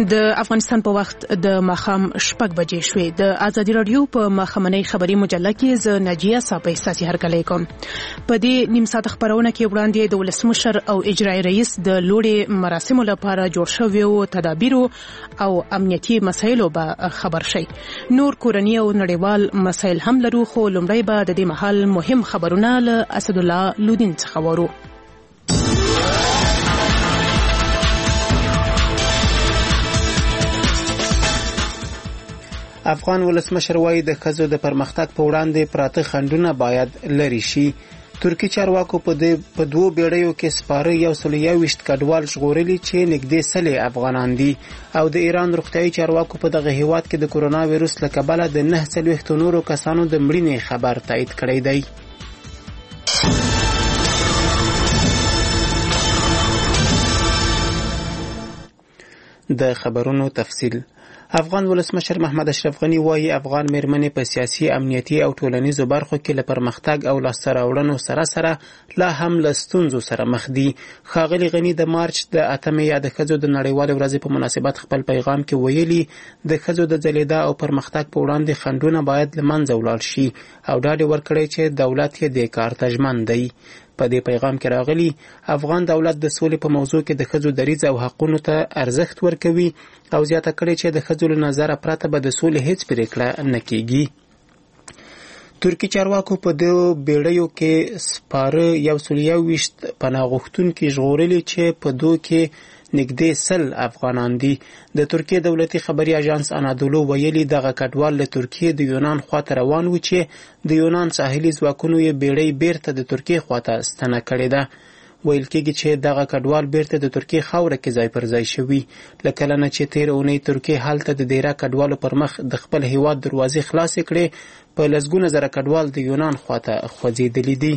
د افغانستان په وخت د ماښام 6 بجې شوې. د ازادي رادیو په ماښامنۍ خبري مجله کې ز ناجیه صاحب اساسي هرکلی کوم. په دې نیم ساعت خبرونه کې وړاندې د ولسمشر او اجرایي رئیس د لوړې مراسمو لپاره جوړ شویو تدابیرو او امنیتي مسایلو به خبر شي. نور کورنی او نړیوال مسایل هم لرو، خو لومړی به د دې مهال مهم خبرونه له اسد الله لودین څخه وورو. افغان ولسمشر وایي د ښځو د پرمختګ په وړاندې پراته خنډونه باید لرې شي. ترکی چارواکو په 2 بیړیو کې سپاره 121 کډوال ژغورلي چې نږدې 100 افغانان دي، او د ایران روغتیايي چارواکو په دغه هیواد کې د کورونا وایروس له کبله د 49 نورو کسانو د مړینې خبر تایید کړی دی. د خبرونو تفصیل. افغان ولسمشر محمد اشرف غنی وایي افغان مېرمنې په سیاسي، امنیتي او ټولنیزو برخو کې له پرمختګ او لاسته راوړنو سره لا هم له ستونزو سره مخ دي. ښاغلي غنی د مارچ د 8 یا د ښځو د نړیوالې ورځې په مناسبت خپل پیغام کې ویلي د ښځو د ځلیدا او پرمختګ په وړاندې خنډونه باید له منځه ولاړ شي، او ډاډ یې ورکړی چې دولت یې دې کار ته ژمن دی. په دې پیغام کې راغلی افغان دولت د سولې په موضوع کې د ښځو دریځ او حقونو ته ارزښت ورکوي، او زیاته کړې چې د ښځو له نظره پرته به د سولې هیڅ پریکړه نه کیږي. ترکی چارواکو په 2 بیړیو کې سپاره 121 پناه غوښتونکي ژغورلي چې په دوی کې نږدې 100 افغانان دي. د ترکیې دولتي خبري اژانس انادولو ویلي دغه کډوال له ترکیې د یونان خواته روان و چې د یونان ساحلي ځواکونو یې بیړۍ بیرته د ترکیې خواته ستنه کړې ده. ویل کېږي چې دغه کډوال بیرته د ترکیې خاوره کې ځای پر ځای شوي، له کله نه چې تېره اونۍ ترکیې هلته د دیره کډوالو پر مخ د خپل هیواد دروازې خلاصې کړې، په لسګونه زره کډوال د یونان خواته خوځېدلي دي.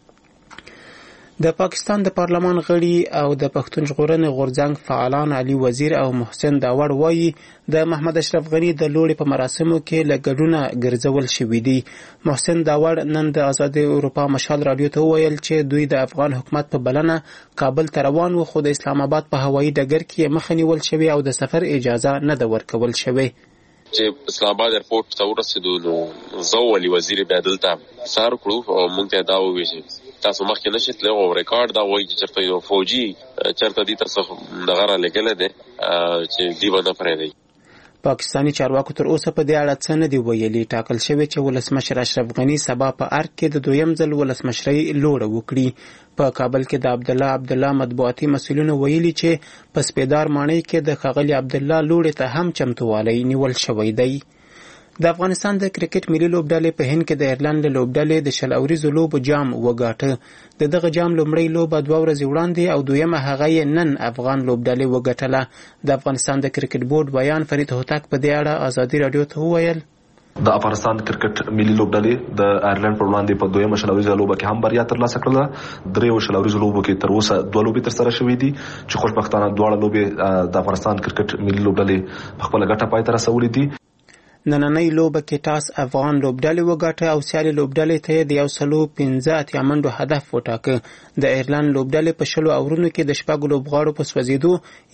د پاکستان د پارلمان غړي او د پښتون ژغورنې غورځنګ فعالان علي وزیر او محسن داوړ وایي د محمد اشرف غنی د لوړې په مراسمو کې له ګډونه ګرځول شوي دي. محسن داوړ نن د آزاد اروپا مشال رادیو ته وویل چې دوی د افغان حکومت په بلنه کابل ته روان و، خو د اسلام آباد په هوایي ډګر کې مخه نیول شوې او د سفر اجازه نه ده ورکول شوې. چې اسلام آباد ایرپورټ ته ورسېدو نو زه او علي وزیر بیا دلته سار کړو او موږ ته دا وویل چې تاسو مخکې نشئ تللی، او ریکارډ دا وایي چې چېرته یو فوجي چېرته دې ته څه دغه رالیږلی دی چې دوی به نه پرېږدي. پاکستاني چارواکو تر اوسه په دې اړه څه نه دي ویلي. ټاکل شوی چې ولسمشر اشرف غنی سبا په ارګ کې د 2یم ځل ولسمشرۍ لوړه وکړي. په کابل کې د عبدالله مطبوعاتي مسؤلینو ویلي چې په سپیدار ماڼۍ کې د ښاغلي عبدالله لوړې ته هم چمتووالی نیول شوی دی. د افغانستان د کرکټ ملي لوبډلې په هند کې د ایرلند له لوبډلې د 20 اوریزو لوبو جام وګاټه. د دغه جام لومړی لوبه 2 ورځې وړاندې او دویمه هغه یې نن افغان لوبډلې وګټله. د افغانستان د کرکټ بورډ بیان فرید هوتک په دې اړه ازادي رادیو ته وویل د افغانستان کرکټ ملي لوبډلې د ایرلند پر وړاندې په 2م شلوریزه لوبه کې هم بریا ترلاسه کړله. 3 شلوریزه لوبو کې تر اوسه 2 لوبې ترسره شوې دي چې خوشبختانه دواړه لوبې د افغانستان کرکټ ملي لوبډلې په خپله ګټه پای ته رسولې دي. نننۍ لوبه کې ټاس افغان لوبډلې وګاټه او سیالي لوبډلې ته د 115 منډو هدف وټاکه. د ایرلند لوبډلې په 20 اورونو کې د 6 لوبغاړو په سوځېدو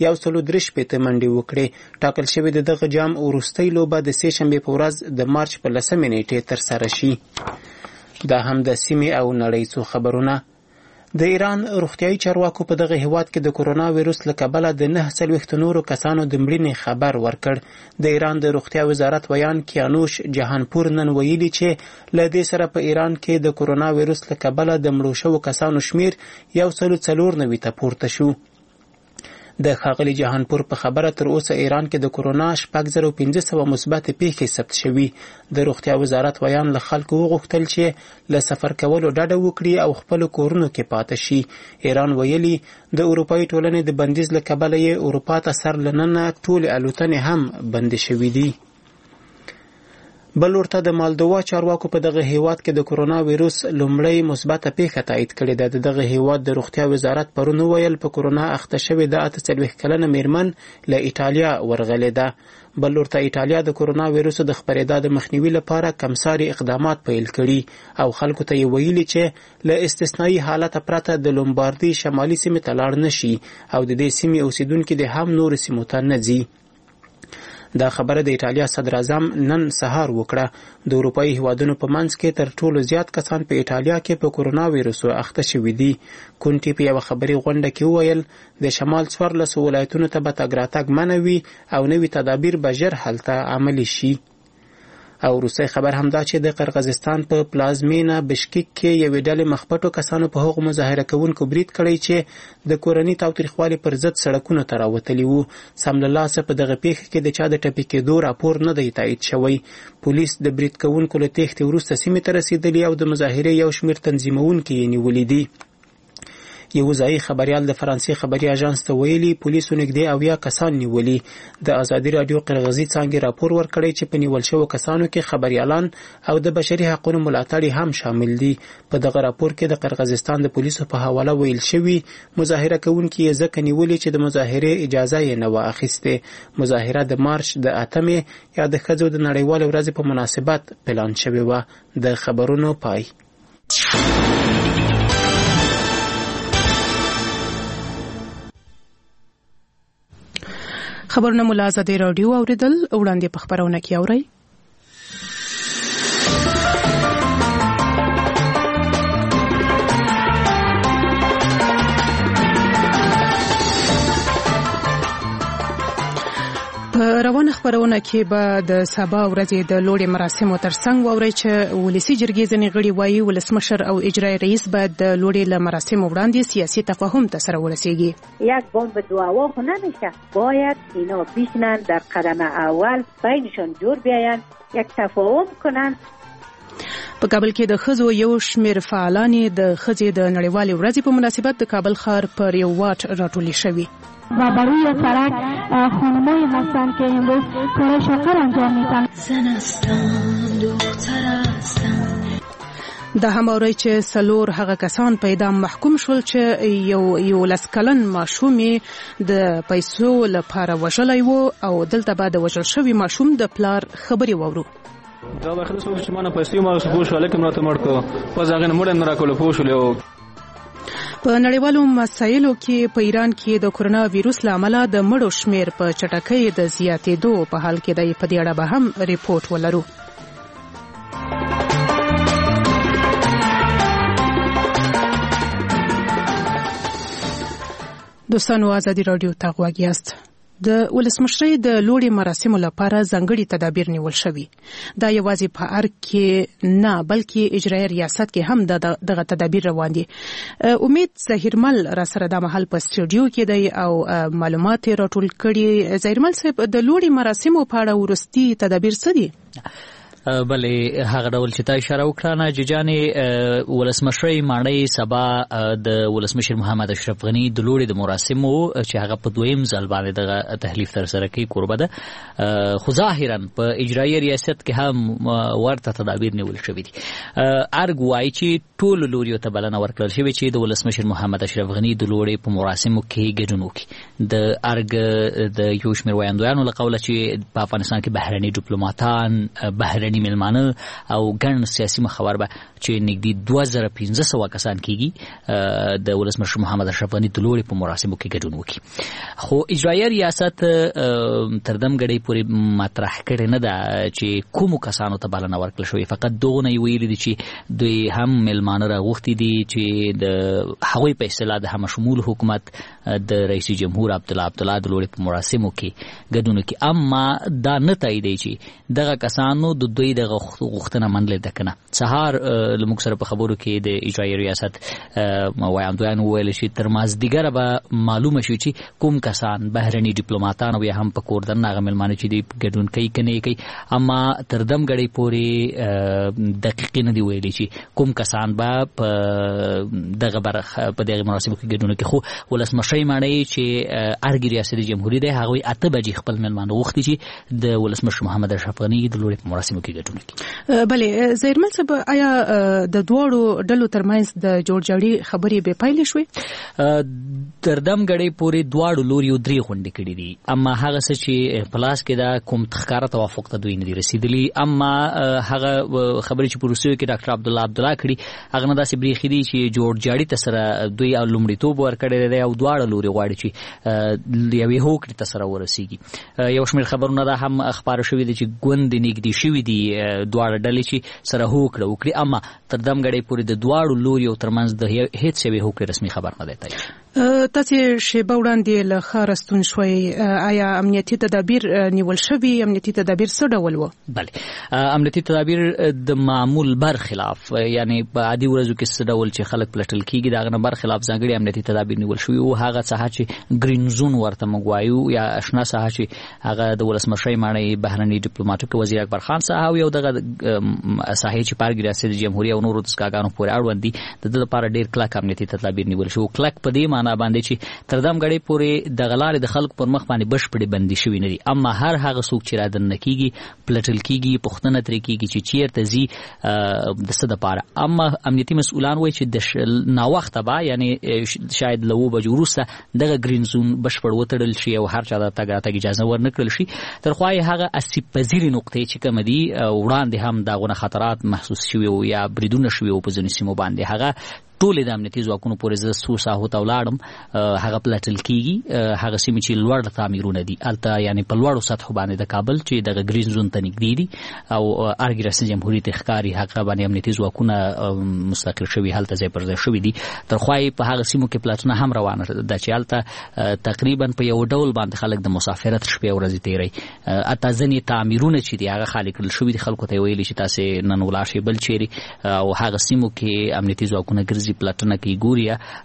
163 منډې وکړې. ټاکل شوې د دغه جام وروستۍ لوبه د 3 شنبې په ورځ د مارچ په 10 نیټې ترسره شي. دا هم د سیمې او نړۍ څو خبرونه. د ایران روغتیايي چارواکو په دغه هیواد کې د کورونا وایروس له کبله د 49 نورو کسانو د مړینې خبر ورکړ. د ایران د روغتیا وزارت ویان کیانوش جهانپور نن ویلي چې له دې سره په ایران کې د کورونا وایروس له کبله د مړو شوو کسانو شمیر 194 ته پورته شو. د ښاغلي جهانپور په خبره تر اوسه ایران کې د کورونا 6500 مثبت پیښې ثبت شوي. د روغتیا وزارت ویان له خلکو وغوښتل چې له سفر کولو ډډه وکړي او خپل کورونو کې پاتې شي. ایران ویلي د اروپایي ټولنې د بندیز له کبله یې اروپا ته سر لننه ټولې الوتنې هم بندې شوي دي. بل ورته د مالدووا چارواکو په دغه هیواد کې د کورونا وایروس لومړی مثبته پیښه تایید کړې ده. د دغه هیواد د روغتیا وزارت پرون وویل په کورونا اخته شوې د 48 کلنه میرمن له ایټالیا ورغلې ده. بل ورته ایټالیا د کورونا وایروس د خپرېدا د مخنیوي لپاره کمساري اقدامات پیل کړي او خلکو ته یې ویلي چې له استثنایی حالت پرته د لومباردي شمالي سیمې ته لاړ نشي او د دې سیمې اوسیدونکي د هم نور سیمو ته نه ځي. دا خبره د ایټالیا صدر اعظم نن سهار وکړه. د اروپایي هیوادونو په منځ کې تر ټولو زیات کسان په ایټالیا کې په کورونا وایرس اخته شوي دي. کونټي په یوه خبري غونډه کې وویل د شمال 14 ولایتونو ته به تګ راتګ منع وي او نوي تدابیر به ژر هلته عملي شي. او روسي خبر هم دا چې د قرغیزستان په پلازمینه بشکیک کې یوې ډلې مخپټو کسانو په هغو مظاهره کوونکو برید کړی چې د کورني تاوتریخوالي پر ضد سړکونو ته راوتلي وو. سم له لاسه په دغه پیښه کې د چا د ټپي کېدو راپور نه دی تایید شوی. پولیس د برید کوونکو له تېښتې وروسته سیمې ته رسېدلي او د مظاهرې یو شمېر تنظیمونکي یې نیولي دي. یو ځایي خبریال د فرانسې خبري اژانس ته ویلي پولیسو نږدې 80 کسان نیولي. د ازادي راډیو قرغیزي څانګې راپور ورکړی چې په نیول شوو کسانو کې خبریالان او د بشري حقوقو ملاتړي هم شامل دي. په دغه راپور کې د قرغیزستان د پولیسو په حواله ویل شوي مظاهره کوونکي یې ځکه نیولي چې د مظاهرې اجازه یې نه وه اخیستې. مظاهره د مارچ د 8 یا د ښځو د نړیوالې ورځې په مناسبت پلان شوې وه. د خبرونو پای. خبرونه مو له ازادي راډیو اوریدل. وړاندې په خبرونه کې اورئ. روانه خبرونه کې به د سبا ورځې د لوړې مراسمو ترڅنګ واورئ چې ولسي جرګې ځینې غړي وایي ولسمشر او اجرایي رئیس باید د لوړې له مراسمو وړاندې سیاسي تفاهم ته سره ورسیږي. یک بمب دعوا خو نمیشه، باید اینا بشینن در قدم اول بینشان جور بیاین، یک تفاهم کنن. په کابل کې د ښځو یو شمېر فعالان د ښځې د نړیوالې ورځې په مناسبت د کابل ښار پر یو واټ راټولې شوي. و بر روی سرک خانمایی هستند که امروز کار شاکر انجام میدن. زن هستم دختر هستم. دا هم اورئ چې 4 هغه کسان په اعدام محکوم شول چې یو لسکلن ماشوم د پیسو لپاره وژلی و او دلته به د وژل شوي ماشوم د پلار خبرې واورو. دا به خلاص چې مانه پیسې ما شو شو لیکن راته مړ کو پس هغه مړ نه راکول پوښلو. په نړیوالو مسایلو کې په ایران کې د کورونا وایرس لامل د مړو شمیر په چټکۍ د زیاتېدو په حال کې د په دې اړه به هم ریپورت ولرو. دوستانو ازادي راډیو ته غوږ یاست. د ولسمشرۍ د لوړې مراسمو لپاره ځانګړي تدابیر نیول شوي. دا یوازې په ارګ کې نه بلکې اجرایي ریاست کې هم دغه تدابیر روان دي. امید ظهیرمل را سره د محل په سټوډیو کې دی او معلومات راټول کړي. ظهیرمل صاحب د لوړې مراسمو په اړه وروستي تدابیر څه دي؟ بلې هغه ډول چې تا اشاره وکړه نه ججانې ولسمشرۍ ماڼۍ سبا د ولسمشر محمد اشرف غني د لوړې د مراسمو چې هغه په دویم ځل باندې دغه تحلیف ترسره کوي کوربه ده، خو ظاهرا په اجرایي ریاست کې هم ورته تدابیر نیول شوي دي. ارګ وایي چې ټولو لوریو ته بلنه ورکړل شوې چې د ولسمشر محمد اشرف غني د لوړې په مراسمو کې ګډون وکړي. د ارګ د یو شمېر ویاندویانو له قوله چې په افغانستان کې بهرني ډیپلوماتان، بهرني ملمانه او ګڼ سیاسي مخور به چې نږدې 2500 کسان کېږي د ولسمشر محمد اشرف غني د لوړې په مراسمو کې ګډون وکړي. خو اجرایي ریاست تر دمګړۍ پورې مطرح کړې نه ده چې کومو کسانو ته بلنه ورکړل شوې. فقط دغونه یې ویلي دي چې دوی هم ملمانه راغوښتي دي چې د هغوی په اصطلاح د همشمول حکومت د رئیس جمهور عبدالله د لوړې په مراسمو کې ګډون وکړي. اما دا نه تاییدوي چې دغه کسانو د دوی دغه غوښتنه منلې ده که نه. سهار لموږ سره په خبرو کې د اجرایي ریاست ویاندویانو وویل چې تر مازدیګره به معلومه شي چې کوم کسان بهرني ډیپلوماتان او یا هم په کور دننه هغه مېلمانه چې دوی ګډون کوي که نه کوي. اما تر دمګړۍ پورې دقیقې نه دي ویلي چې کوم کسان به په دغه مراسمو کې ګډون کوي. خو ولسمشرۍ ماڼۍ چې ارګ ریاست جمهوري دی هغوی 8 بجې خپل مېلمانه غوښتي چې د ولسمشر محمد اشرف غني د لوړې په مراسمو کې پکې ګډون کوي. بلې زهیرمل صاحب آیا د دوړو ډلو ترمنځ د جوړجاړي خبرې به پایلې شوې؟ تر دمګړې پورې دواړو لوریو 3 غونډې کړې دي، اما هغه څه چې پلاس کې دا کوم ښکاره توافق ته دوی نه دي رسیدلی. اما هغه خبرې چې په روسیو کې ډاکټر عبدالله کړي هغه نه داسې بریښي دي چې جوړجاړي ته سره دوی لومړیتوب ورکړی دی او دواړه لوري غواړي چې یوې هوکړې ته سره ورسیږي. یو شمېر خبرونه دا هم خپاره شوي دي چې ګوندې نږدې شوي دي دواړه ډلې چې سره هوکړه وکړي، اما تر دمګړې پورې د دواړو لوریو ترمنځ د هیڅ یوې هوکړې رسمي خبر نه دی تایید. تاسې شیبه وړاندې له ښاره ستون شوئ، آیا امنیتي تدابیر نیول شوي؟ امنیتي تدابیر څه ډول وو؟ بله، امنیتي تدابیر د معمول برخلاف، یعنی په عادي ورځو کې څه ډول چې خلک پلټل کېږي د هغه نه برخلاف ځانګړي امنیتي تدابیر نیول شوي وو. هغه ساحه چې ګرین زون ورته موږ وایو یا اشنا ساحه چې هغه د ولسمشرۍ ماڼۍ بهرني ډیپلوماټیک وزیر اکبر خان ساحه او یو دغه ساحې چې پارک ریاست جمهوریت او نورو دستګاهانو پورې اړوند دي د دې لپاره ډېر کلک امنیتي تدابیر نیول شوي. کلک په دې معنا باندې چې تر دمګړې پورې د غلارې د خلکو پر مخ باندې بشپړې بندي شوي نه دي، اما هر هغه څوک چې رادننه کېږي پلټل کېږي، پوښتنه ترې کېږي چې چیرته ځي د څه دپاره. اما امنیتي مسؤلان وایي چې د ناوخته به یعنی شاید له 9 بجو وروسته دغه ګرین زون بشپړ وتړل شي او هر چا د تګ راتګ اجازه ورنکړل شي. تر خوا یې هغه اسیب پذیرې نقطې چې کومه دي وړاندې هم دغونه خطرات محسوس شوي او یا بریدونه شوي او په ځینو سیمو باندې هغه ټولې د امنیتي ځواکونو پورې زه څو ساحو ته ولاړم، هغه پلټل کېږي. هغه سیمې چې لوړ تعمیرونه دي هلته یعنې په لوړو سطحو باندې د کابل چې دغه ګرین زون ته نږدې دي او ارګ ریاست جمهوریت ښکاري هغه باندې امنیتي ځواکونه مستقر شوي هلته ځای پر ځای شوي دي. تر خوا یې په هغه سیمو کې پلټنه هم روانه ده چې هلته تقریبا په یو ډول باندې خلک د مسافرت شپې او ورځې تېروي. حتی ځینې تعمیرونه چې دي هغه خالي کړل شوي دي، خلکو ته یې ویلي چې تاسې نن ولاړ شئ بل چیرې، او هغه سیمو کې امنیتي ځواکونه ګرځي پلټنه کوي ګوري.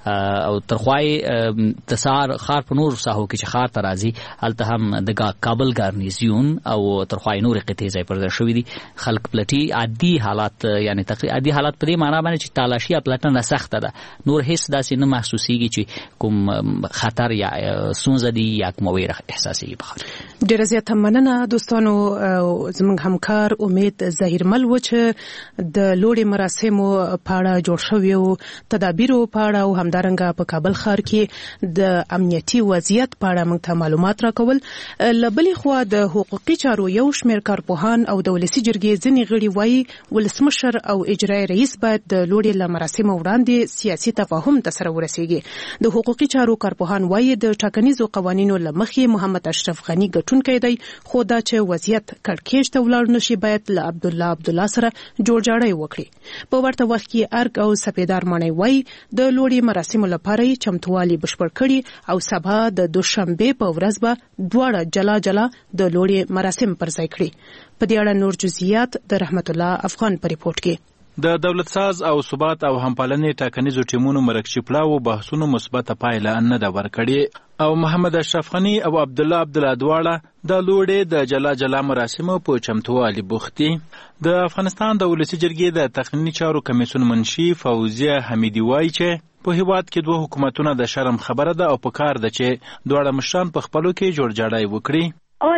او تر خوا یې د ښار په نورو ساحو کې چې ښار ته راځي هلته هم د کابل ګارنیزیون او تر خوا یې نورې قطعې ځای پر ځای شوي دي. خلک پلټي عادي حالات، یعنی تقریبا عادي حالات په دې معنا باندې چې تالاشي یا پلټنه سخته ده، نور هیڅ داسې نه محسوسېږي چې کوم خطر یا ستونزه دي یا کومه ویره احساسېږي. ډېره زیاته مننه دوستانو. زموږ همکار امید ظهیرمل و چې د لوړې مراسمو په اړه جوړ شویو تدابیرو په اړه او همدارنګه په کابل ښار کې د امنیتي وضعیت په اړه موږ ته معلومات راکول. له بلې خوا د حقوقي چارو یو شمېر کارپوهان او د ولسي جرګې ځینې غړي وایي ولسمشر او اجرایي رئیس باید د لوړې له مراسمو وړاندې سیاسي تفاهم ته سره ورسیږي. د حقوقي چارو کارپوهان وایي د ټاکنیزو قوانینو له مخې محمد اشرف غني ګټونکی دی، خو دا چې وضعیت کړکېچ ته ولاړ نشي باید له عبدالله سره جوړجاړی وکړي. په ورته وخت کې ارګ او سپیدار ماڼۍ وایي د لوړې مراسمو لپاره یې چمتووالی بشپړ کړي او سبا د دوشنبې په ورځ به دواړه جلا جلا د لوړې مراسم پر ځای کړي. په دې اړه نور جزئیات د رحمت الله افغان په ریپورت کې. د دولت ساز او ثبات او همپالنې ټاکنیزو ټیمونو مرکزي پلاو بحثونو مثبته پایله نه ده ورکړې او محمد اشرف غني او عبدالله دواړه د لوړې د جلا جلا مراسمو په چمتووالي بوخت دي. د افغانستان د ولسي جرګې د تقنیني چارو کمیسیون منشي فوزیه حمیدي وایي چې په هیواد کې دوه حکومتونه د شرم خبره ده او په کار ده چې دواړه مشران په خپلو کې جوړجاړی وکړي.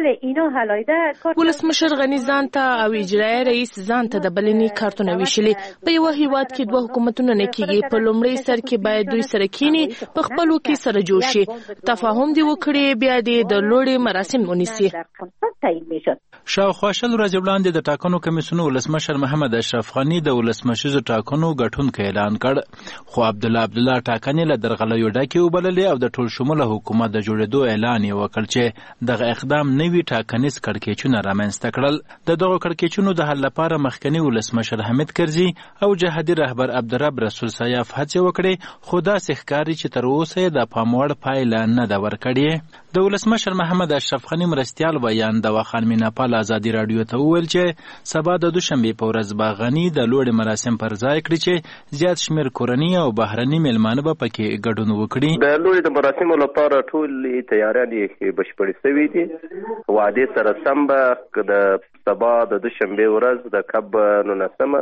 ولسمشر غني ځان ته او اجرایي رئیس ځان ته د بلنې کارتونه ویشلي. په یو هیواد کې دوه حکومتونه نه کېږي، په لومړي سر کې باید دوی سره کینی په خپلو کې سره جوړ شي، تفاهم دی وکړي، بیا د لوړې مراسم ونیسي. شاوخوا شل ورځې وړاندې د ټاکنو کمیسیون ولسمشر محمد اشرف غني د ولسمشریزو ټاکنو ګټونکی اعلان کړ، خو عبدالله ټاکنې له درغلیو ډکې وبللې او د ټول شموله حکومت د جوړېدو اعلان یې وکړ چې دغه اقدام نوي ټاکنیز کړکېچونه رامنځته کړل. د دغو کړکېچونو د حل لپاره مخکني ولسمشر حمید کرزي او جهادي رهبر عبدالرب رسول سیاف هڅې وکړې، خو داسې ښکاري چې تر اوسه یې د پام وړ پایله نه ده ورکړې. د ولسمشر محمد اشرف غني مرستیال بیان د وخان میناپال ازادي راډیو ته وویل چې سبا د دوشنبې په ورځ به غني د لوړې مراسم پر ځای کړي چې زیات شمېر کورني او بهرني میلمانه به پکې ګډون وکړي. د لوړې د مراسمو لپاره ټولې تیاریانې بشپړې شوې دي. وعدې سره سم به د سبا د دوشنبې ورځ د کب 19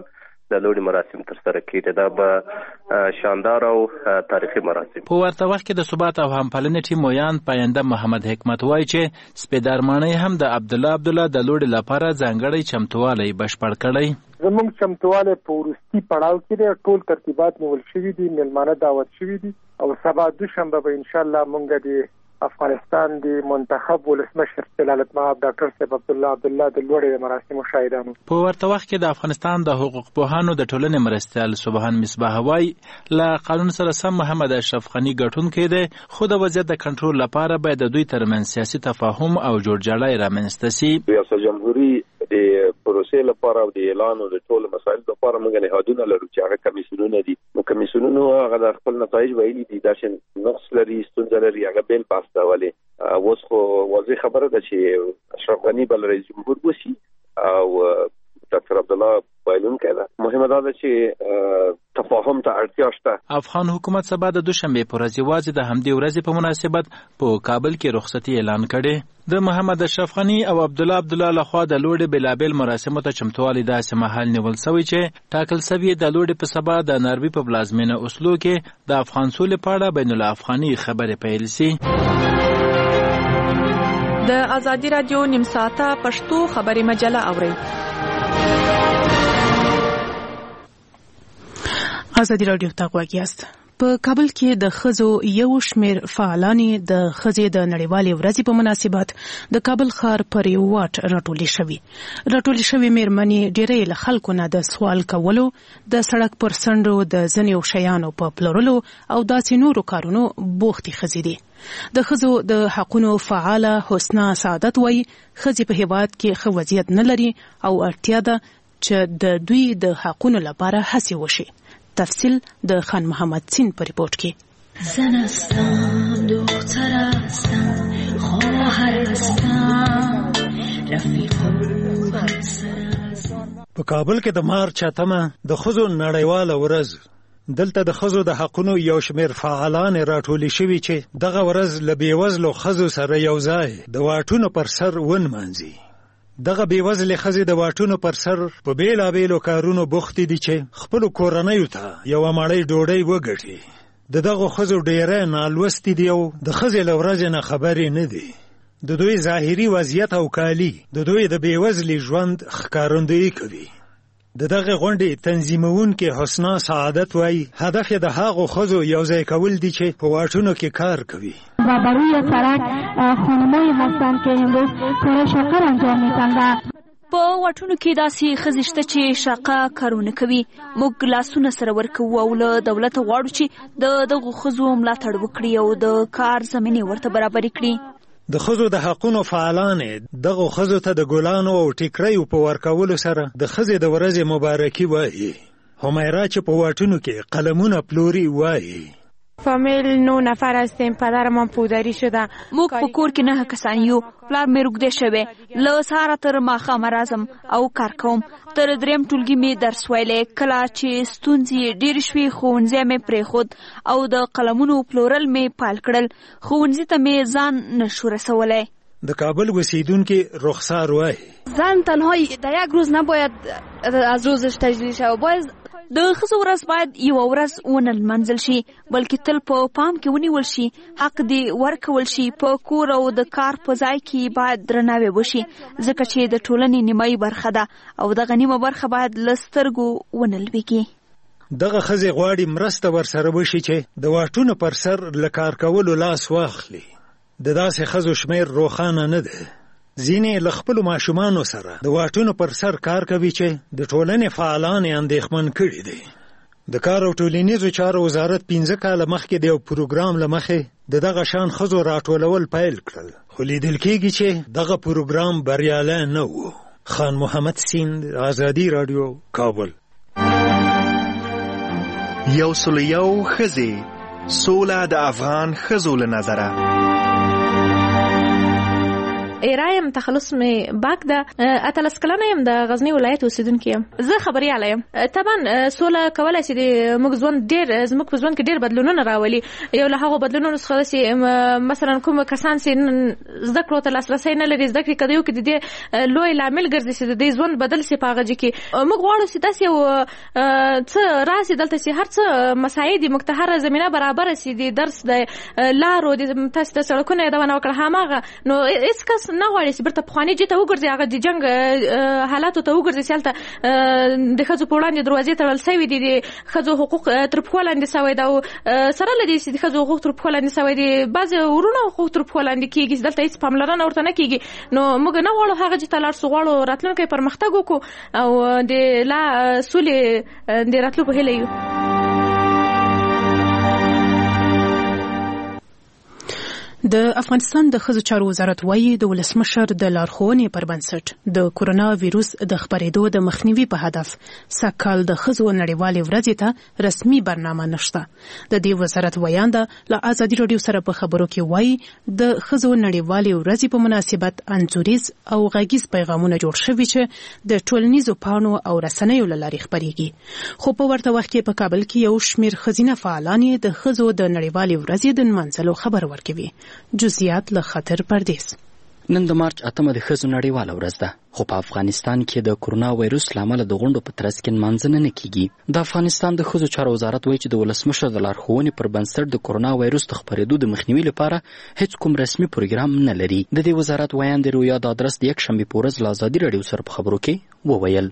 د لوړي مراسم ترسره کړي. دا به شاندار او تاریخي مراسم. په ورته وخت کې د ثبات او همپالنې ټیم ویان پاینده محمد حکمت وایي چې سپیدارمانۍ هم د عبدالله د لوړي لپاره ځانګړی چمتووالی بشپړ کړی. زموږ چمتووالی په وروستي پړاو کې دی. ټول ترتیبات نیول شوي دي، میلمانه دعوت شوي دي او سبا دوشنبه به انشاءالله موږ د افغانستان د منتخب ولسمشر جلالت مآب ډاکټر صاحب عبدالله د لوړې مراسمو شاهدانو. په ورته وخت کې د افغانستان د حقوق پوهانو د ټولنې مرستیال سبحان مصباح وایي له قانون سره سم محمد اشرف غني ګټونکی دی، خو د وضعیت د کنټرول لپاره باید د دوی ترمنځ سیاسي تفاهم او جوړجاړی رامنځته سي. ریاست جمهوری د پروسې لپاره او د اعلان او د ټولو مسایلو لپاره موږ نهادونه لرو چې هغه کمیسیونونه دي. نو کمیسیونونو هغه د خپل نتایج ویلي دي دا چې نقص لري، ستونزه لري، هغه بیل پاس راولي. اوس خو واضح خبره ده چې اشرف غني بل رئیس جمهور وسی او ډاکټر عبدالله بایلونکی ده. مهمه دا ده چې تفاهم ته اړتیا شته. افغان حکومت سبا د دوشنبه پر ورځ یوازې د همدې ورځې په مناسبت په کابل کې رخصتي اعلان کړي. د محمد اشرف غني او عبدالله لخوا د لوړې بلابل مراسمو ته چمتووالی داسې مهال نیول شوی چې ټاکل شوی د لوړې په سبا د ناروی په پلازمینه اوسلو کې د افغان سولې په اړه بین الافغاني خبرې پیل شي. د ازادي رادیو نیم ساعته پښتو خبري مجله اورئ. ازادي رادیو ته غواړئ. په کابل کې د ښځو یو شمېر فعالانې د ښځې د نړیوالې ورځې په مناسبت د کابل ښار پر یو واټ راټولې شوې مېرمنې ډېری له خلکو نه د سوال کولو، د سړک پر څنډو د ځینو شیانو په پلورلو او داسې نورو کارونو بوختې ښځې دي. د ښځو د حقونو فعاله حسنا سعادت وایي ښځې په هېواد کې ښه وضعیت نه لري او اړتیا ده چې د دوی د حقونو لپاره هڅې وشي. تفصیل د خان محمد سین په ریپورت کې. زن هستم، دختر هستم، خواهر هستم، رفیق هستم. په کابل کې د مارچ 8 د ښځو نړیواله ورځ. دلته د ښځو د حقونو یو شمېر فعالان راټولې شوي چې دغه ورځ له بېوزلو ښځو سره یو ځای د واټونو پر سر ونمانځي. دغه بېوزلې ښځې د واټونو پر سر په بېلابېلو کارونو بوختې دي چې خپلو کورنیو ته یوه مړۍ ډوډۍ وګټي. د دغو ښځو ډېری نالوستې دي او د ښځې له ورځې نه خبرې نه دي. د دوی ظاهري وضعیت او کالي د دوی د بېوزلي ژوند ښکارندویي کوي. د دغه غونډې تنظیمونکې حسنا سعادت وایي هدف یې د هغو ښځو یوځای کول دي چې په واټونو کې کار کوي. و بر روی سرک خانمایی هستند که امروز کار شاقه انجام می‌دهند. په واټونو کې داسې ښځې شته چې شاقه کارونه کوي. موږ لاسونه سره ورکوو او له دولته غواړو چې د دغو ښځو ملاتړ وکړي او د کار زمینې ورته برابرې کړي. د ښځو د حقونو فعالانې دغو ښځو ته د ګلانو او ټیکریو په ورکولو سره د ښځې د ورځې مبارکي وایي. همیرا چې په واټونو کې قلمونه پلوري وایي فامیل 9 نفر هستیم. پدرمان پودری شده. موږ په کور کې 9 کسان یو. پلار مې روږدی شوی. له سهاره تر ماښامه راځم او کار کوم. تر دریم ټولګي مې درس ویلی. کله چې ستونزې ډېرې شوې ښوونځی مې پرېښود او د قلمونو پلورل مې پیل کړل. ښوونځي ته مې ځان نشو رسولی. د کابل اوسیدونکي رخسار وایي زن تنها در یک روز نباید از روزش تجلیل شود. باید د ښځو ورځ باید یوه ورځ ونه لمانځل شي بلکې تل په پام کې ونیول شي. حق دې ورکول شي. په کور او د کار په ځای کې باید درناوی وشي ځکه چې د ټولنې نیمایي برخه ده او دغه نیمه برخه باید له سترګو ونه لوېږي. دغه ښځې غواړي مرسته ورسره وشي چې د واټونو پر سر له کار کولو لاس واخلي. د داسې ښځو شمېر روښانه نه ده. ځینې له خپلو ماشومانو سره د واټونو پر سر کار کوي چې د ټولنې فعالان یې اندېښمن کړي دي. د کار او ټولنیزو چارو وزارت 15 کاله مخکې د یو پروګرام له مخې د دغه شان ښځو راټولول پیل کړل، خو لیدل کېږي چې دغه پروګرام بریالی نه و. خان محمد سین، ازادي رادیو، کابل. 101 ښځې سوله د افغان ښځو له نظره. ایرایم تخلص می باک ده اتلس کلنه يم د غزنی ولایت اوسیدونکو یم. زه خبرياله یم. طبعا سوله کولای شي د موږ ژوند ډیر زموږ په ژوند کې ډیر بدلونونه راولي. یو له هغه بدلونونو څخه چې مثلا کوم کسان چې زده کړو ته لاسرسي نه لري زده کړې کډیو کې د لوی لامل ګرځي چې د ژوند بدل سي پاغه کې موږ غواړو چې تاسو څه راسي دلته چې هر څه مساعد مکتهره زمينه برابر سي د درس د لارو د تاسو د سړکونو د ونه وکړه هماغه نو هیڅ کس نه غواړي چې برته پخوانی چې ته وګرځي هغه د جنگ حالاتو ته وګرځي سالته د خځو په وړاندې دروازې تړل شوی دي د خځو حقوق تر پخوا لاندې شوی دا سره لدی چې د خځو حقوق تر پخوا لاندې شوی دي بعض ورونو حقوق تر پخوا لاندې کیږي دلته هیڅ پاملرنه ورته نه کیږي نو موږ نه غواړو هغه چې تلار سو غواړو راتلونکي پرمختګ وکړو او د لا سولې د راتلو په هیله یو. د افغانستان د ښځو چارو وزارت وايي د ولسمشر د لارښوونې پر بنسټ د کورونا وایروس د خپرېدو د مخنیوي په هدف سږکال د ښځو نړیوالې ورځې ته رسمي برنامه نشته. د دې وزارت ویانده له ازادي راډیو سره په خبرو کې وايي د ښځو نړیوالې ورځې په مناسبت انځوریز او غږیز پیغامونه جوړ شوي چې د ټولنیزو پاڼو او رسنیو له لارې خپرېږي. خو په ورته وخت کې په کابل کې یو شمېر ښځینه فعالان د ښځو د نړیوالې ورځې د نمانځلو خبر ورکوي. جزئیات له خاطر پردیس. نن د مارچ 8 د ښځو نړیواله ورځ ده خو په افغانستان کې د کورونا وایروس لامل د غونډو په ترڅ کې منځنه نه کیږي. د افغانستان د ښځو چارو وزارت وایي چې د ولسمشر د لارښوونې پر بنسټ د کورونا وایروس د خپرېدو د مخنیوي لپاره هیڅ کوم رسمي پروګرام نه لري. د دې وزارت ویاند رویا د ادرس د یک شنبه په ورځ له ازادي راډیو سره په خبرو کې وویل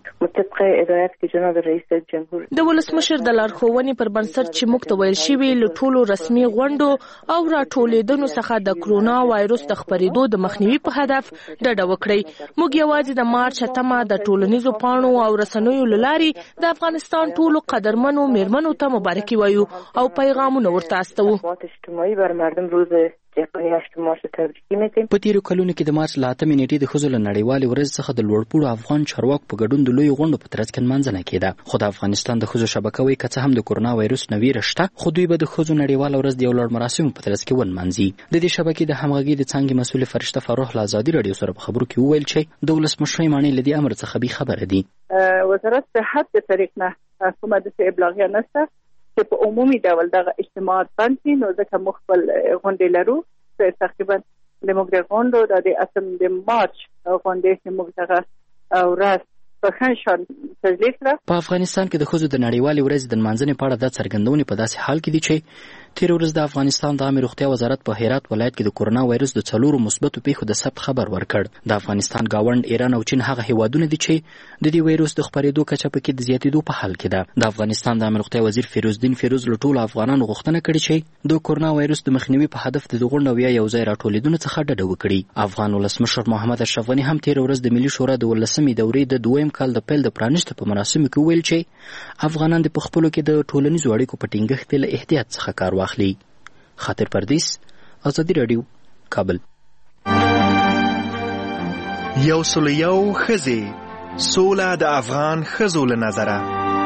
د ولسمشر د لارښوونې پر بنسټ چې موږ ته ویل شوی له ټولو رسمي غونډو او راټولېدنو څخه د کورونا وایروس د خپرېدو د مخنیوي په هدف ډډه وکړئ. موږ یوازې د مارچ 8 د ټولنیزو پاڼو او رسنیو له لارې د افغانستان ټولو قدرمنو میرمنو ته مبارکي وایو او پیغامونه ورته استوو. په تیرو کلونو کې د مارچ 8 نیټې د ښځو له نړیوالې ورځ څخه د لوړپوړو افغان چارواکو په ګډون د لوی غونډو په ترڅ کې منځنه کېده. خو د افغانستان د ښځو شبکه وایي که څه هم د کورونا وایروس نه ویره شته خو دوی به د ښځو نړیواله ورځ د یو لوړ مراسمو په ترڅ کې ونمانځي. د دې شبکې د همغږي د څانګې مسؤل فرشته فروح له ازادي راډیو سره په خبرو کې وویل چې د ولسمشر معنی له دې امر څخه بې خبره دي. وزارت صحت د طریق نه کومه د ابلاغیه نشته چې په عمومي ډول دغه اجتماعات بند شي نو ځکه مخبل غونډې لرو تقریبا د موږ د غونډو د اسم د مارچ غونډې چې موږ دغه ورځ په خنشان تجلیل کړه. په افغانستان کې د ښځو د نړیوالې ورځې د نمانځنې په اړه د څرګندونې په داسې حال کې دي چې تیر ورځ د افغانستان د عامه روغتیا وزارت په هرات ولایت کې د کورونا وایروس د 4 مثبتو پیښو د ثبت خبر ورکړ. د افغانستان گاوند ایران او چین هغه هیوادونه دي چې د دې وایروس د خپرېدو کچه پکې د زیاتېدو په حال کې ده. د افغانستان د عامه روغتیا وزیر فیروزدین فیروز له ټولو افغانانو غوښتنه کړې چې د کورونا وایروس د مخنیوي په هدف د غونډو یا یو ځای راټولېدنو څخه ډډه وکړي. افغان ولسمشر محمد اشرف غني هم تیر ورځ د ملي شورا د 18مې دورې د 2م کال د پیل د پرانیستو په مراسمو کې ویل چې افغانان د خپلو کې د ټولنیزو اړیکو په ټینګښت له احتیاط څخه کار واخلي. خاطر پردیس، ازادي راډیو، کابل. یو سل یو ښځې سوله د افغان ښځو له نظره.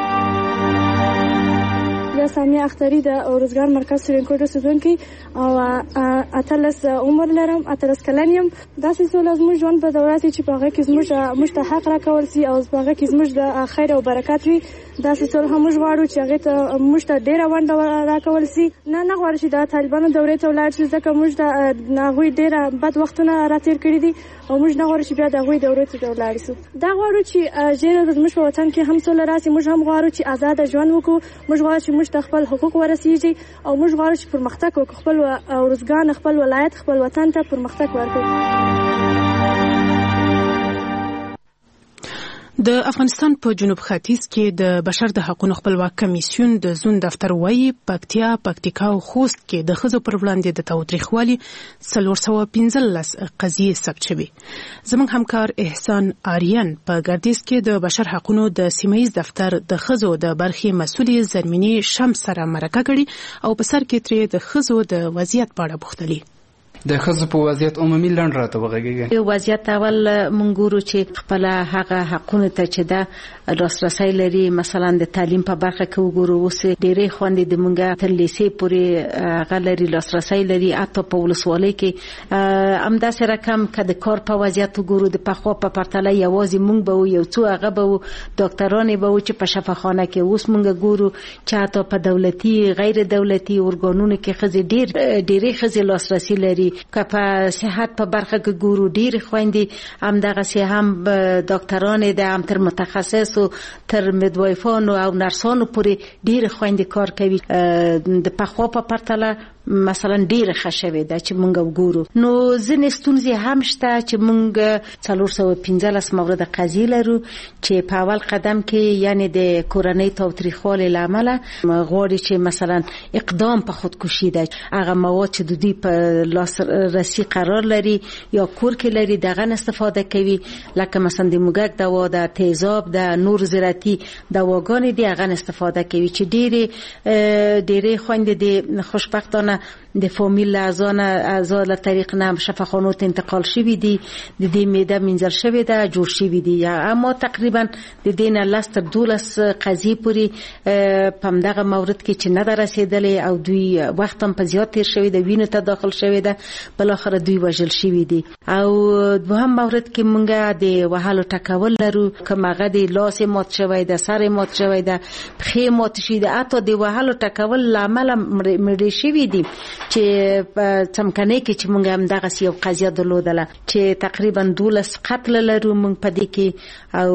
سامیه اختری د روزګار مرکز سرینکوټ اوسیدونکې او 18 عمر لرم 18 کلن یم. داسې سوله زموږ ژوند به د ورځې چې په هغه کې زموږ ته حق راکول سي او په هغه کې زموږ د خیر او برکت وي. داسې سوله هم موږ غواړو چې هغې ته موږ ته ډېره ونډه راکول سي. نه غواړو چې د طالبانو دورې ته ولاړ شي ځکه موږ د هغوی ډېره بد وختونه راتېر کړي دي او موږ نه غواړو چې بیا د هغوی دورې ته ولاړ شو. دا غواړو چې ژر زموږ په وطن کې هم سوله راسي. موږ هم غواړو چې آزاده ژوند وکړو. موږ غواړو چې موږ ته خپل حقوق ورسیږي او موږ غواړو چې پرمختګ وکړو. خپل روزګان، خپل ولایت، خپل وطن ته پرمختګ ورکړو. د افغانستان په جنوب ختیځ کې د بشر د حقوقو خپلواک کمیسیون د زون دفتر وايي پکتیا، پکتیکا او خوست کې د ښځو پر وړاندې د تاوتریخوالي 415 قضیې ثبت شوې. زموږ همکار احسان آریان په ګردیز کې د بشر حقوقو د سیمه‌ییز دفتر د ښځو د برخې مسؤلې زرمینې شمس سره مرکه کړې او په سر کې ترې د ښځو د وضعیت په اړه پوښتلې. د ښځو په وضعیت عمومي لنډ راته وغږیږئ. یو وضعیت اول مونږ ګورو چې خپل هغه حقونه ته چې دا لاسرسی لري، مثلا د تعلیم په برخه کې وګورو اوس ډېرې خوندې د مونږه تر لیسې پورې هغه لري، لاسرسی لري. حتی په ولسوالۍ کې همداسې رقم که د کار په وضعیت وګورو د پخوا په پرتله یوازې مونږ به یو څو هغه به ډاکټرانې به چې په شفاخانه کې، اوس مونږ ګورو چې حتی په دولتي غیر دولتي ارګانونو کې ښځې ډېرې ښځې لاسرسی لري. که په صحت په برخه کې ګورو ډېرې خویندې همدغسې هم ډاکټرانې ده، هم تر متخصصو تر میدوایفانو او نرسانو پورې ډېرې خویندې کار کوي. د پخوا په پرتله مثلا ډیره ښه شوې ده چې مونږ وګورو. نو ځینې ستونزې هم شته چې مونږ 415 مورد قضیې لرو چې په اول قدم کې یعنی د کورنۍ تاوتریخوالي له امله غواړي چې مثلا اقدام په خودکشي ده، هغه مواد چې د دوی په لاسرسي قرار لري یا کور کې لري دغه استفاده کوي، لکه مثلا د موږک دوا ده، تیزاب ده، نور زراعتي دواګانې دي هغه استفاده کوي چې ډېرې خویندې د خوشبختانه د فامیل اعضا له طریق نه شفاخانو ته انتقال شوي دي، د دې معده مینځل شوې ده، جوړ شوي دي. اما تقریبا د دې نه 10 تر 12 قضیې پورې په همدغه مورد کې چې نه ده رسېدلې او دوی وخت هم په زیات تیر شوی ده، وینو ته داخل شوی ده، بالاخره دوی وژل شوي دي. او دوهم مورد کې مونږ د وهلو ټکول لرو، کوم هغه د لاس مات شوی ده، سر مات شوی ده، پښې مات شوي ده، حتی د وهلو ټکول له امله مړې شوي دي چې په څمکنۍ کې چې مونږ هم دغسې یو قضیه درلودله چې تقریبا 12 قتل لرو مونږ په دې کې، او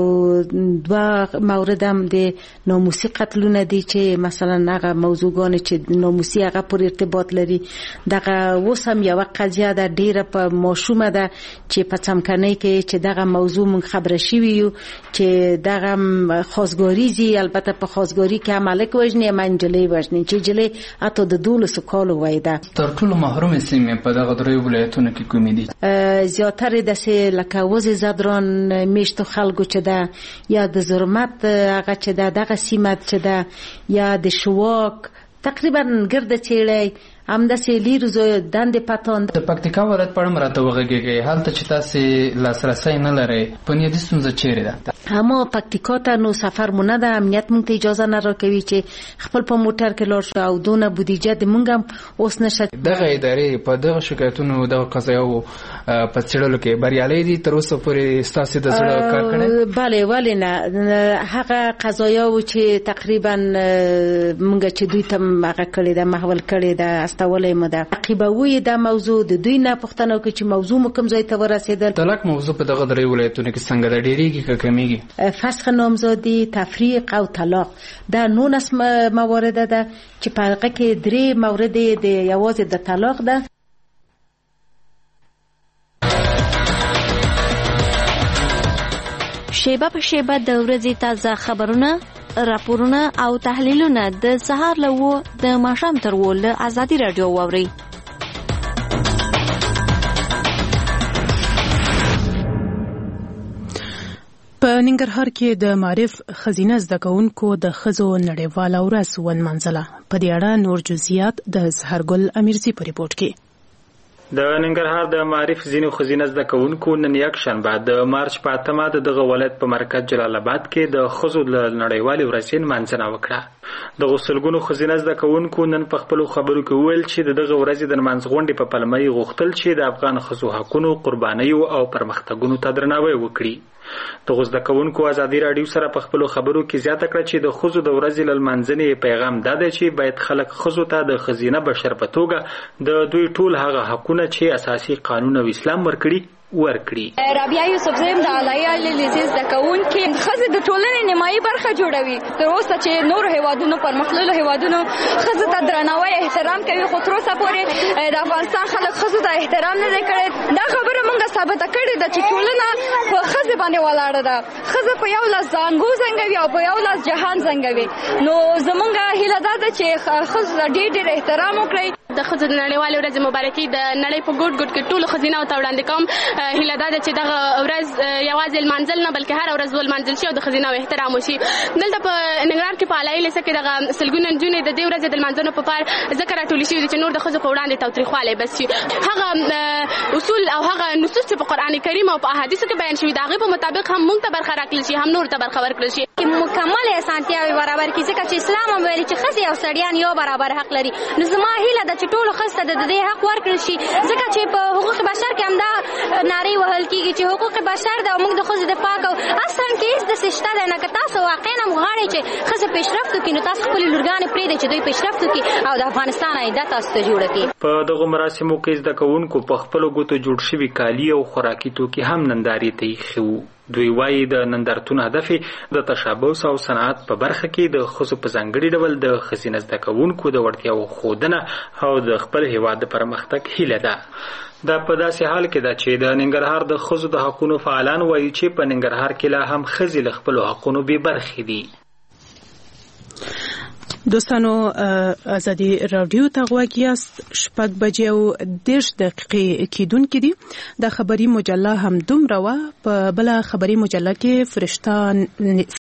2 مورد هم د ناموسي قتلونه دي چې مثلا هغه موضوعګانې چې ناموسي هغه پورې ارتباط لري. دغه اوس هم یوه قضیه ده ډېره په ماشومه ده چې په څمکنۍ کې چې دغه موضوع مونږ خبره شوي یو چې دغه خواستګاري ځي، البته په خواستګاري کې هم هلک وژني هم نجلۍ وژني چې نجلۍ حتی د 12 کالو وای ده. تر ټولو محرومې سیمې په دغه دریو ولایتونو کې کومې دي؟ زیاتره داسې لکه وزې زدران میشتو خلکو چې ده، یا د زرمت هغه چې ده دغه سیمه چې ده، یا د شواک تقریبا ګرده چیړی همداسې لیرو دندې پتان. د پکتیکا ولایت په اړه هم راته وغږیږئ، هلته چې تاسې لاسرسی نه لرئ، بنیادي ستونزه چیرې ده؟ اما پکتیکا ته نو سفر مو نه ده، امنیت مونږ ته اجازه نه راکوي چې خپل په موټر کې لاړ شو، او دونه بودیجه د مونږ هم اوس نشته. دغه ادارې په دغه شکایتونو دغه قضایاو په څېړلو کې بریالۍ دي تر اوسه پورې ستاسې د زړه کار کړی؟ بله ولې نه، هغه قضایاو چې تقریبا مونږ چې دوی ته هغه کړې ده محول کړې ده استولې مو ده، عقیبوي دا موضوع د دوی نه پوښتنه وکړي چې موضوع مو کوم ځای ته ورسېدل. طلاق موضوع په دغه درې ولایتونو کې څنګه ده، ډېرېږي که کمیږي؟ فسخ نامزادي، تفریق او طلاق دا 19 موارد ده چې په هغه کې 3 مورد د یوازې د طلاق ده. شیبه په شیبه د ورځې تازه خبرونه، راپورونه او تحلیلونه د سهار له 9 د ماښام تر 10 له ازادي راډیو واورئ. په ننګرهار کې د معرف خزینه زده کوونکو د ښځو نړیواله ورځ ونمانځله. په دې اړه نور جزئیات د سحرګل امیرزي په ریپورت کې. د ننګرهار د معرف ځینو خزینه زده کوونکو نن یک شنبه د مارچ په 8 د دغه ولایت په مرکز جلال آباد کې د ښځو نړیوالې ورځې نمانځنه وکړه. د غسلګونو خزینه زده کوونکو نن په خپلو خبرو کې وویل چې دغه ورځې د نمانځ غونډې په پلمه یې غوښتل چې د افغان ښځو حقونو، قربانیو او پرمختګونو ته درناوی وکړي. د زده کوونکو ازادي راډیو سره په خپلو خبرو کې زیاته کړه چې د ښځو د ورځې له لمانځنې پیغام دا دی چې باید خلک ښځو ته د ښځینه بشر په توګه د دوی ټول هغه حقونه چې اساسي قانون او اسلام ورکړي ورکړي. رابعه یوسفزۍ د اعلی لیسې زده کوونکې ښځې د ټولنې نیمایي برخه جوړوي. تر اوسه چې نورو هیوادونو پرمختللو هیوادونو ښځو ته درناوی احترام کوي، خو تر اوسه پورې د افغانستان خلک ښځو ته احترام نه دی کړی. دا خبره موږ ثابته کړې ده چې ټولنه په ښځې باندې ولاړه ده. ښځه په یو لاس زانګو زنګوي او په یو لاس جهان زنګوي. نو زموږ هیله دا ده چې ښځو ته ډېر احترام وکړئ. د ښځو د نړیوالې ورځې مبارکي د نړۍ په ګوټ ګوټ کې ټولو ښځینه ته وړاندې کوم. هیله دا ده چې دغه ورځ یوازې لمانځل نه بلکې هر ورځ ولمانځل شي او د ښځینه احترام وشي. دلته په ننګرهار کې په علایي لیسه کې دغه سلګونه نجونې د دې ورځې د لمانځنو په پار ځکه راټولې شوي دي چې نور د ښځو په وړاندې تاوتریخوالی بس شي. هغه اصول او هغه نصوص چې په قرآن کریم او په احادیثو کې بیان شوي د هغې په مطابق هم موږ ته برخه راکړل شي، هم نور ته برخه ورکړل شي. مکمل اسانتیاوې برابر کړي ځکه چې اسلام هم ویلي چې ښځې او سړیان یو برابر حق لري. نو زما هیله ده چې ټولو ښځو ته د دې حق ورکړل شي ځکه چې په حقوق بشر کې همدا نارې وهل کېږي چې حقوق بشر ده او موږ د ښځو دفاع کوو. اصلا کې هېڅ داسې شته دی نه. که تاسو واقعا هم غواړئ چې ښځې پیشرفت وکړي نو تاسو خپلې لورګانې پرېږدئ چې دوی پیشرفت وکړي او د افغانستان عایده تاسو ته جوړه کړي. په دغو مراسمو کې زده کوونکو په خپلو ګوتو جوړ شوي کالي او خوراکي توکي هم نندارې ته ایښي وو. دوی وایي د نندارتون هدف د تشبث او صنعت په برخه کې د ښځو په ځانګړي ډول د ښځینه زده کوونکو د وړتیاو ښودنه او د خپل هېواد د پرمختګ هیله ده. دا په داسې حال کې ده چې د ننګرهار د ښځو د حقونو فعالان وایي چې په ننګرهار کې لا هم ښځې له خپلو حقونو بې برخې دي. دوستانو ازادي رادیو ته غوږ یاست. 6:10 کېدونکې دي. د خبري مجله هم دومره وه. په بله خبري مجله کې